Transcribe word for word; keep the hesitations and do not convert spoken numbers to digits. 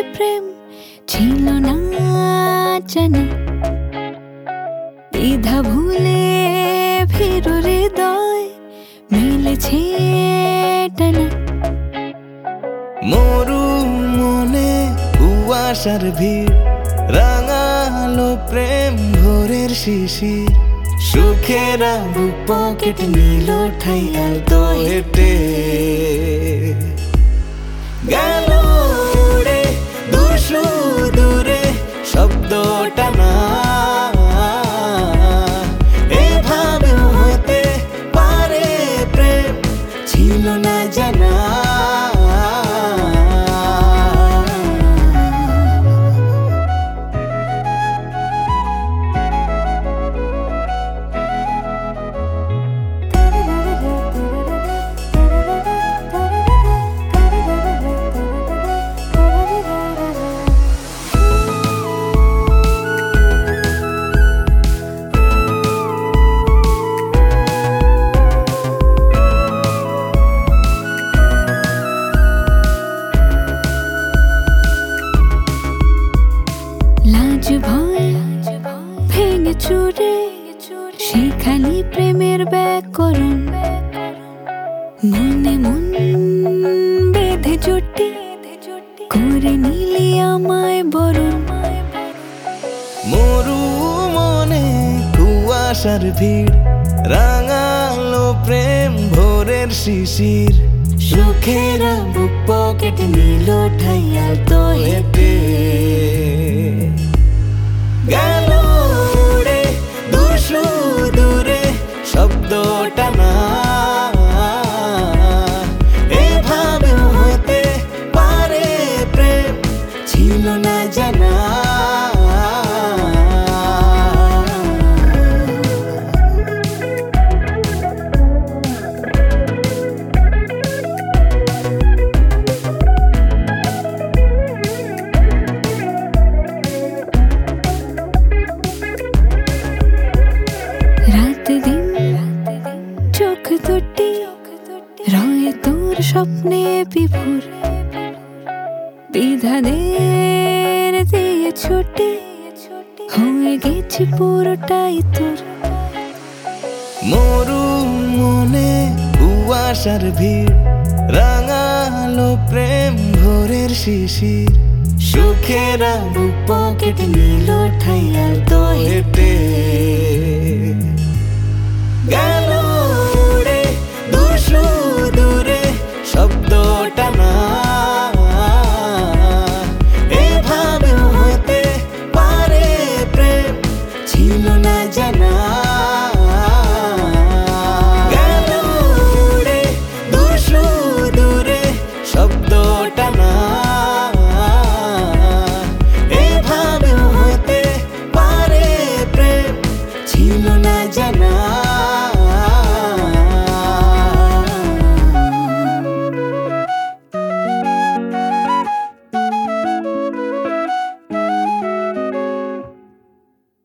প্রেম ছিল না জানা, দ্বিধা ভুলে ভীরু হৃদয় মিলেছে টানা। মরু মনে কুয়াশার ভিড়, রাঙালো প্রেম ভোরের শিশির, সুখেরা বুক পকেট নিল ঠাই আলতো হেঁটে গেল উড়ে দূর সুদূরে শব্দটা না। এভাবে হতে পারে প্রেম ছিল না জানা। লাজ ভয় ভেঙে চুরে সেখানে প্রেমের ব্যাকরণ, মনে মন বেঁধে জোটে করে নিলে আমায় বরণ। মরু মনে কুয়াশার ভিড়, রাঙালো প্রেম ভোরের শিশির, সুখেরা বুক পকেট নিল ঠাই আলতো হেঁটে গেল উড়ে দূর সুদূরে শব্দটা না। এভাবে হতে পারে প্রেম ছিল না জানা। রাত দিন চোখ দুটি রয়ে তোর স্বপ্নে বিভোর, বিধানের দিয়ে ছুটি হয়ে গেছি পুরোটাই তোর। মরু মনে কুয়াশার ভিড়, রাঙালো প্রেম ভোরের শিশির, সুখেরা বুক পকেট নিল ঠাই আলতো হেঁটে